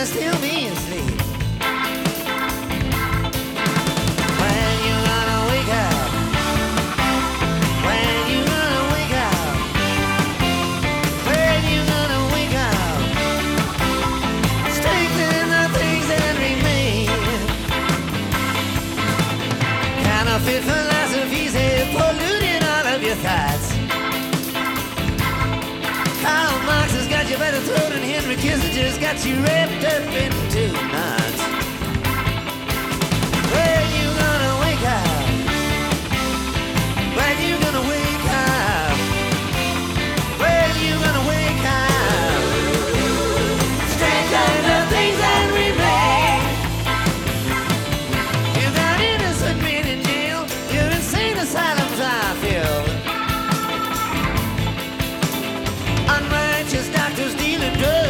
it still means sleep. When you gonna wake up? When you gonna wake up? When you gonna wake up? Strengthen the things that remain. Counterfeit philosophies have polluted all of your thoughts. Karl Marx has got you by the throat, and Henry Kissinger's got you wrapped up in two knots. When you gonna wake up? When you gonna wake up? When you gonna wake up? Strengthen the things that remain. You got innocent men in jail. Your insane asylums are filled. Unrighteous doctors dealing drugs.